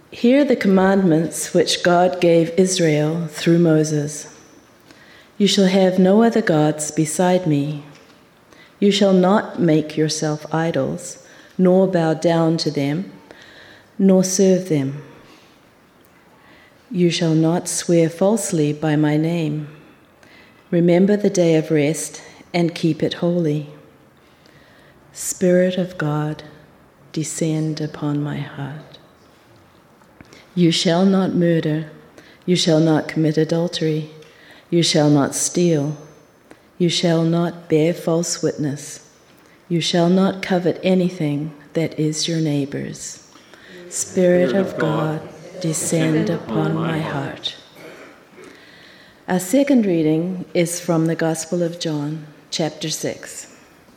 Hear the commandments which God gave Israel through Moses. You shall have no other gods beside me. You shall not make yourself idols, nor bow down to them, nor serve them. You shall not swear falsely by my name. Remember the day of rest and keep it holy. Spirit of God, descend upon my heart. You shall not murder. You shall not commit adultery. You shall not steal. You shall not bear false witness. You shall not covet anything that is your neighbor's. Spirit of God, descend upon my heart. Our second reading is from the Gospel of John, chapter 6.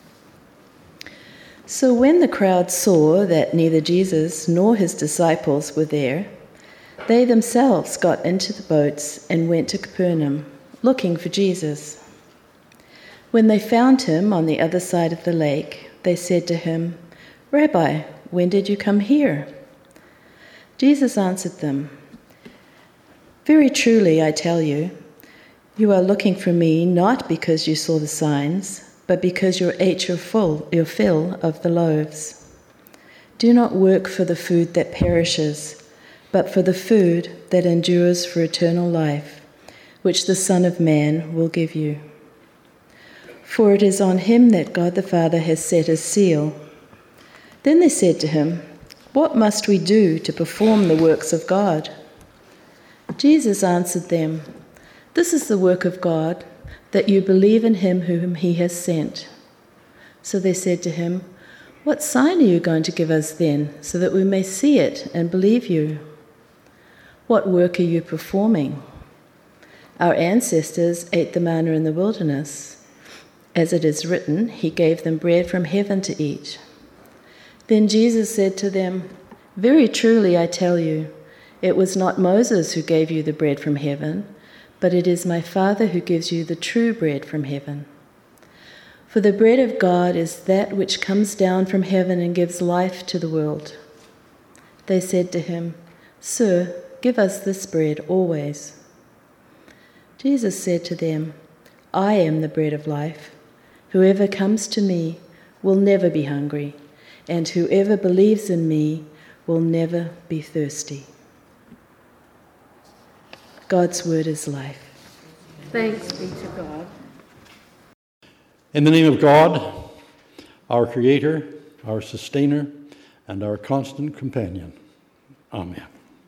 So when the crowd saw that neither Jesus nor his disciples were there, they themselves got into the boats and went to Capernaum, looking for Jesus. When they found him on the other side of the lake, they said to him, "Rabbi, when did you come here?" Jesus answered them, "Very truly, I tell you, you are looking for me not because you saw the signs, but because you ate your fill of the loaves. Do not work for the food that perishes, but for the food that endures for eternal life, which the Son of Man will give you. For it is on him that God the Father has set his seal." Then they said to him, "What must we do to perform the works of God?" Jesus answered them, "This is the work of God, that you believe in him whom he has sent." So they said to him, "What sign are you going to give us then, so that we may see it and believe you? What work are you performing? Our ancestors ate the manna in the wilderness. As it is written, he gave them bread from heaven to eat." Then Jesus said to them, "Very truly I tell you, it was not Moses who gave you the bread from heaven, but it is my Father who gives you the true bread from heaven. For the bread of God is that which comes down from heaven and gives life to the world." They said to him, "Sir, give us this bread always." Jesus said to them, "I am the bread of life. Whoever comes to me will never be hungry, and whoever believes in me will never be thirsty." God's word is life. Thanks be to God. In the name of God, our Creator, our Sustainer, and our constant companion. Amen.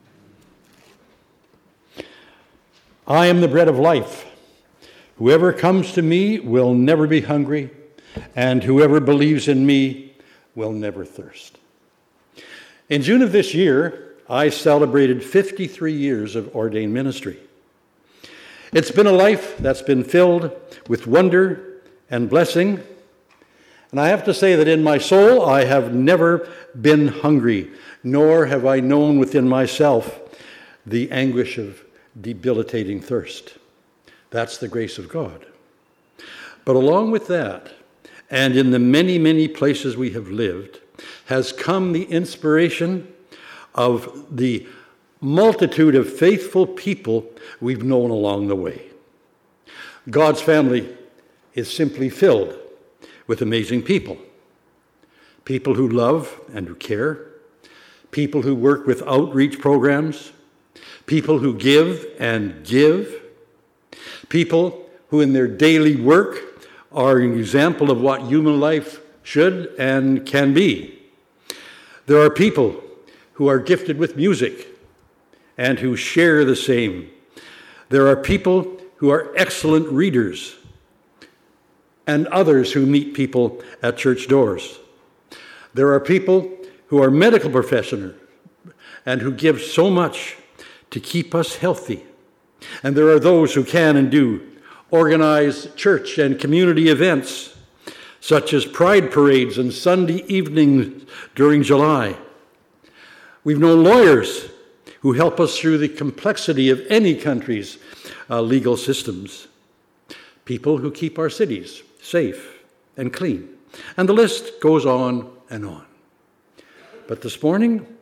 I am the bread of life. Whoever comes to me will never be hungry, and whoever believes in me will never thirst. In June of this year, I celebrated 53 years of ordained ministry. It's been a life that's been filled with wonder and blessing, and I have to say that in my soul I have never been hungry, nor have I known within myself the anguish of debilitating thirst. That's the grace of God. But along with that, and in the many, many places we have lived, has come the inspiration of the multitude of faithful people we've known along the way. God's family is simply filled with amazing people. People who love and who care. People who work with outreach programs. People who give and give. People who in their daily work are an example of what human life should and can be. There are people who are gifted with music and who share the same. There are people who are excellent readers and others who meet people at church doors. There are people who are medical professionals and who give so much to keep us healthy. And there are those who can and do organize church and community events, such as pride parades and Sunday evenings during July. We've known lawyers who help us through the complexity of any country's legal systems. People who keep our cities safe and clean. And the list goes on and on. But this morning,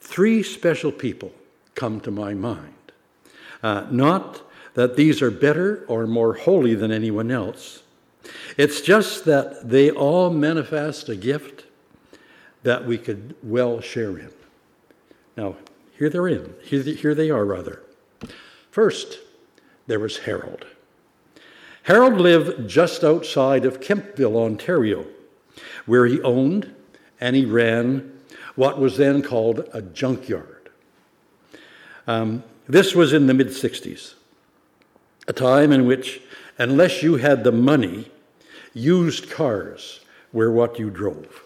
three special people come to my mind. Not that these are better or more holy than anyone else. It's just that they all manifest a gift that we could well share in. Now, here they are, rather. First, there was Harold. Harold lived just outside of Kemptville, Ontario, where he owned and he ran what was then called a junkyard. This was in the mid-60s, a time in which, unless you had the money, used cars were what you drove.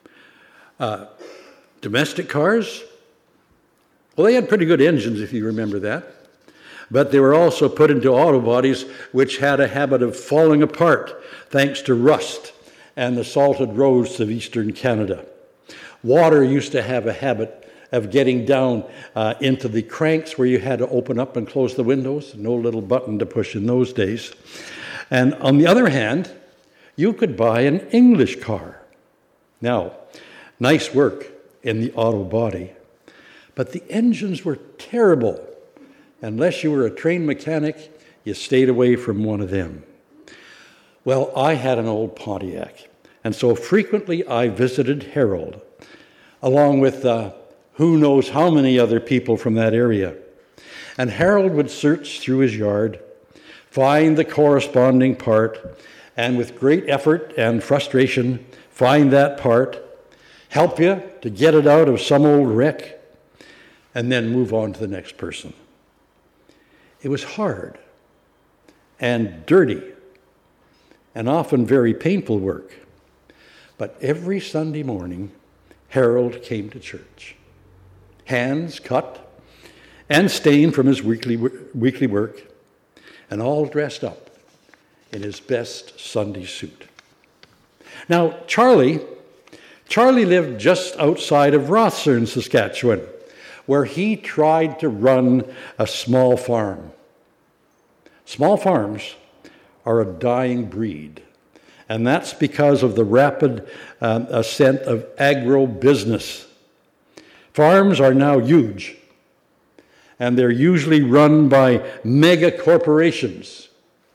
Domestic cars, well, they had pretty good engines, if you remember that. But they were also put into auto bodies which had a habit of falling apart thanks to rust and the salted roads of eastern Canada. Water used to have a habit of getting down into the cranks where you had to open up and close the windows. No little button to push in those days. And on the other hand, you could buy an English car. Now, nice work in the auto body, but the engines were terrible. Unless you were a trained mechanic, you stayed away from one of them. Well, I had an old Pontiac, and so frequently I visited Harold, along with who knows how many other people from that area. And Harold would search through his yard, find the corresponding part, and with great effort and frustration, find that part, help you to get it out of some old wreck, and then move on to the next person. It was hard and dirty and often very painful work. But every Sunday morning, Harold came to church, hands cut and stained from his weekly work, and all dressed up in his best Sunday suit. Now, Charlie lived just outside of Rothsern, Saskatchewan, where he tried to run a small farm. Small farms are a dying breed, and that's because of the rapid ascent of agro-business. Farms are now huge, and they're usually run by mega corporations.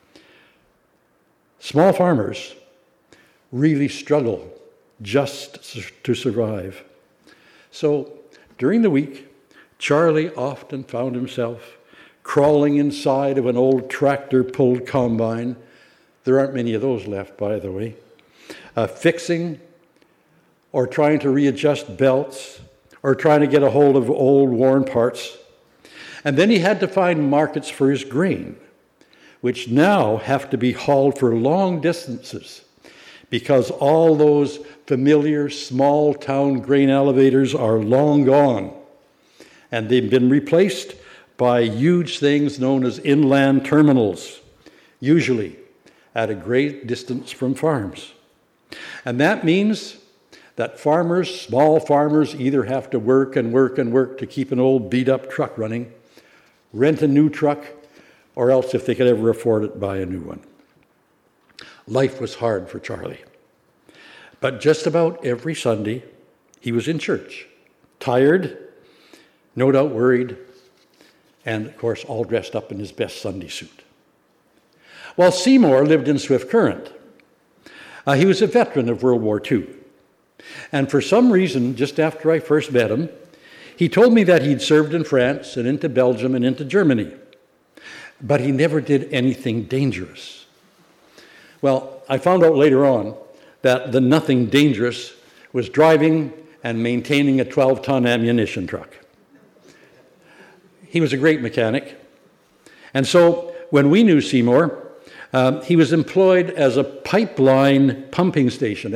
Small farmers really struggle just to survive. So during the week, Charlie often found himself crawling inside of an old tractor-pulled combine. There aren't many of those left, by the way. Fixing or trying to readjust belts or trying to get a hold of old worn parts. And then he had to find markets for his grain, which now have to be hauled for long distances because all those familiar small-town grain elevators are long gone. And they've been replaced by huge things known as inland terminals, usually at a great distance from farms. And that means that farmers, small farmers, either have to work to keep an old beat-up truck running, rent a new truck, or else, if they could ever afford it, buy a new one. Life was hard for Charlie. But just about every Sunday, he was in church, tired, no doubt worried, and of course all dressed up in his best Sunday suit. Well, Seymour lived in Swift Current. He was a veteran of World War II. And for some reason, just after I first met him, he told me that he'd served in France and into Belgium and into Germany. But he never did anything dangerous. Well, I found out later on that the nothing dangerous was driving and maintaining a 12-ton ammunition truck. He was a great mechanic. And so when we knew Seymour, he was employed as a pipeline pumping station,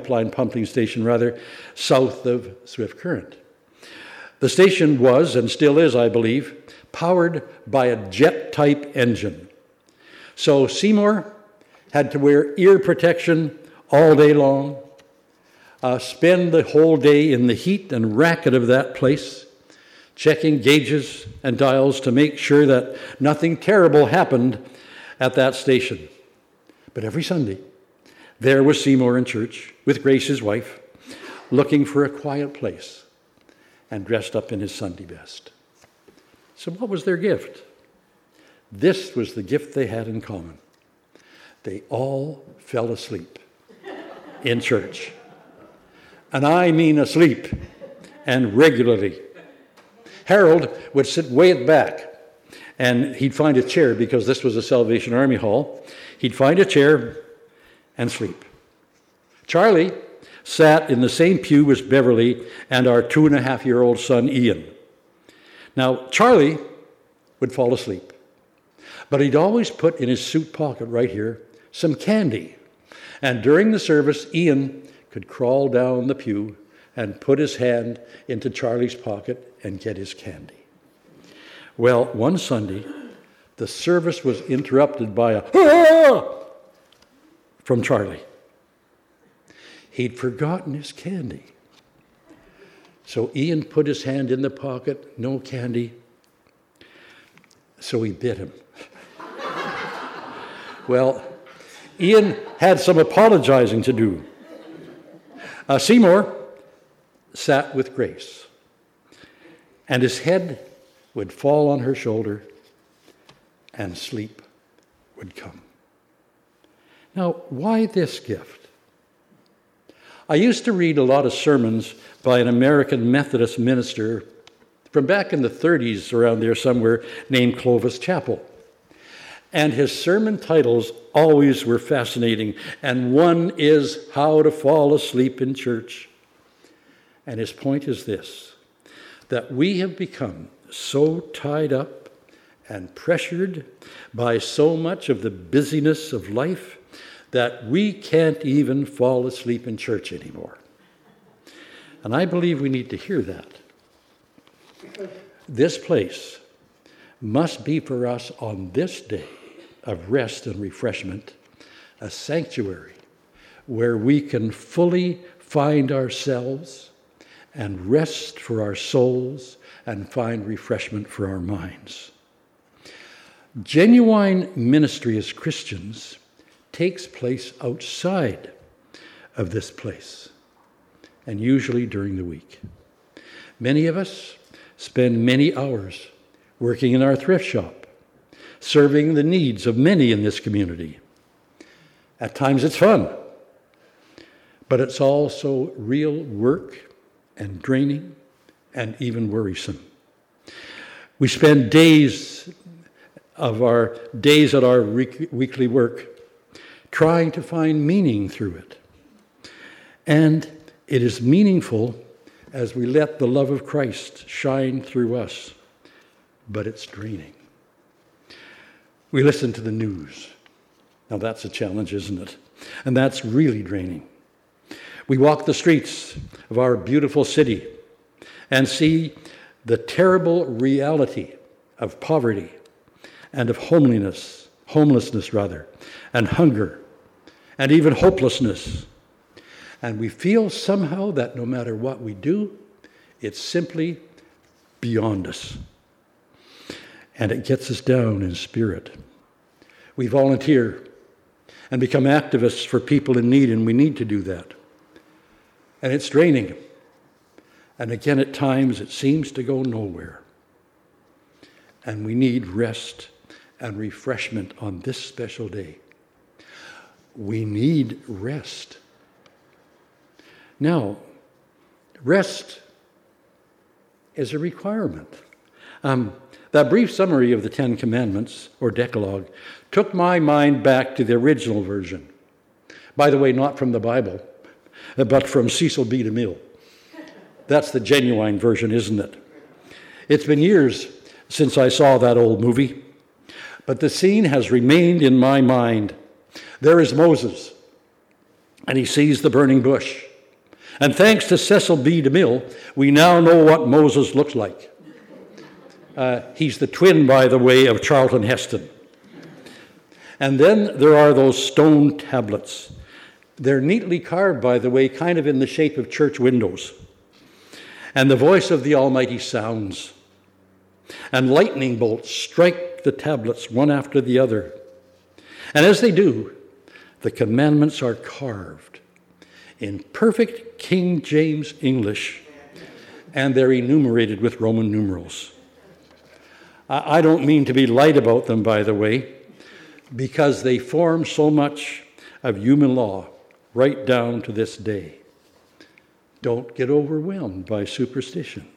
south of Swift Current. The station was, and still is, I believe, powered by a jet-type engine. So Seymour had to wear ear protection all day long, spend the whole day in the heat and racket of that place, checking gauges and dials to make sure that nothing terrible happened at that station. But every Sunday, there was Seymour in church with Grace, his wife, looking for a quiet place and dressed up in his Sunday best. So what was their gift? This was the gift they had in common. They all fell asleep in church. And I mean asleep, and regularly. Harold would sit way at the back, and he'd find a chair, because this was a Salvation Army hall. He'd find a chair and sleep. Charlie sat in the same pew as Beverly and our 2.5-year-old son, Ian. Now, Charlie would fall asleep, but he'd always put in his suit pocket right here some candy. And during the service, Ian could crawl down the pew and put his hand into Charlie's pocket and get his candy. Well, one Sunday, the service was interrupted by a "Ah!" from Charlie. He'd forgotten his candy. So Ian put his hand in the pocket, no candy. So he bit him. Well, Ian had some apologizing to do. Seymour sat with Grace, and his head would fall on her shoulder, and sleep would come. Now, why this gift? I used to read a lot of sermons by an American Methodist minister from back in the 30s, around there somewhere, named Clovis Chappell. And his sermon titles always were fascinating. And one is How to Fall Asleep in Church. And his point is this, that we have become so tied up and pressured by so much of the busyness of life that we can't even fall asleep in church anymore. And I believe we need to hear that. This place must be for us on this day of rest and refreshment, a sanctuary where we can fully find ourselves and rest for our souls and find refreshment for our minds. Genuine ministry as Christians takes place outside of this place, and usually during the week. Many of us spend many hours working in our thrift shop, serving the needs of many in this community. At times it's fun, but it's also real work and draining and even worrisome. We spend days at our weekly work trying to find meaning through it. And it is meaningful as we let the love of Christ shine through us, but it's draining. We listen to the news. Now that's a challenge, isn't it? And that's really draining. We walk the streets of our beautiful city and see the terrible reality of poverty and of homelessness, and hunger, and even hopelessness. And we feel somehow that no matter what we do, it's simply beyond us. And it gets us down in spirit. We volunteer and become activists for people in need, and we need to do that. And it's draining. And again, at times, it seems to go nowhere. And we need rest and refreshment on this special day. We need rest. Now, rest is a requirement. That brief summary of the Ten Commandments, or Decalogue, took my mind back to the original version. By the way, not from the Bible, but from Cecil B. DeMille. That's the genuine version, isn't it? It's been years since I saw that old movie, but the scene has remained in my mind. There is Moses, and he sees the burning bush. And thanks to Cecil B. DeMille, we now know what Moses looks like. He's the twin, by the way, of Charlton Heston. And then there are those stone tablets. They're neatly carved, by the way, kind of in the shape of church windows. And the voice of the Almighty sounds. And lightning bolts strike the tablets one after the other. And as they do, the commandments are carved in perfect King James English and they're enumerated with Roman numerals. I don't mean to be light about them, by the way, because they form so much of human law right down to this day. Don't get overwhelmed by superstition.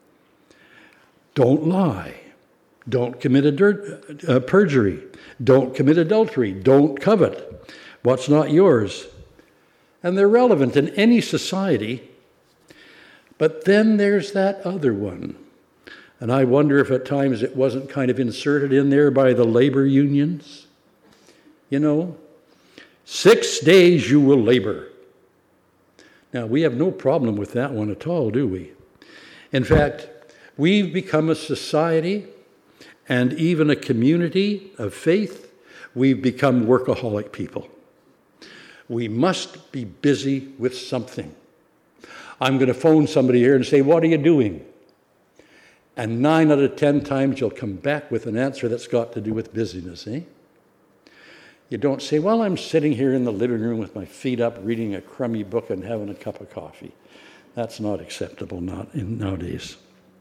Don't lie. Don't commit perjury. Don't commit adultery. Don't covet what's not yours. And they're relevant in any society. But then there's that other one. And I wonder if at times it wasn't kind of inserted in there by the labor unions. 6 days you will labor. Now, we have no problem with that one at all, do we? In fact, we've become a society and even a community of faith. We've become workaholic people. We must be busy with something. I'm going to phone somebody here and say, what are you doing? And 9 out of 10 times you'll come back with an answer that's got to do with busyness, eh? You don't say, well, I'm sitting here in the living room with my feet up, reading a crummy book and having a cup of coffee. That's not acceptable nowadays.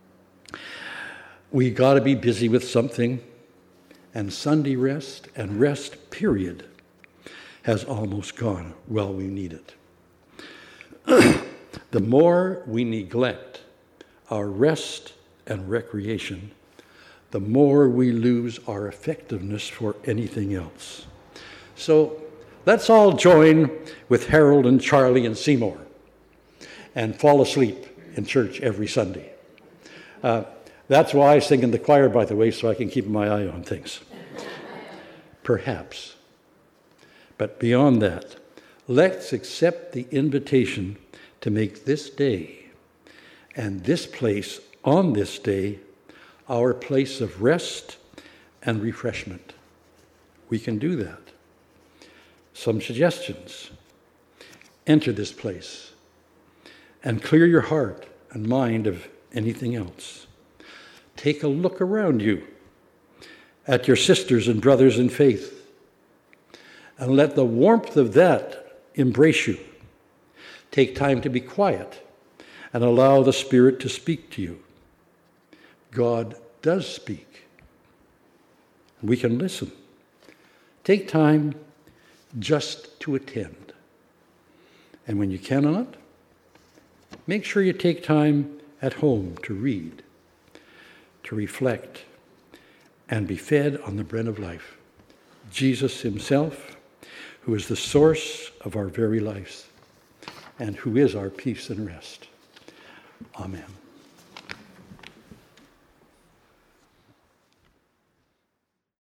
We got to be busy with something, and Sunday rest and rest, period, has almost gone. Well, we need it. The more we neglect our rest and recreation, the more we lose our effectiveness for anything else. So let's all join with Harold and Charlie and Seymour and fall asleep in church every Sunday. That's why I sing in the choir, by the way, so I can keep my eye on things. Perhaps. But beyond that, let's accept the invitation to make this day and this place on this day our place of rest and refreshment. We can do that. Some suggestions. Enter this place and clear your heart and mind of anything else. Take a look around you at your sisters and brothers in faith and let the warmth of that embrace you. Take time to be quiet and allow the Spirit to speak to you. God does speak. We can listen. Take time just to attend. And when you cannot, make sure you take time at home to read, to reflect, and be fed on the bread of life, Jesus himself, who is the source of our very lives and who is our peace and rest. Amen.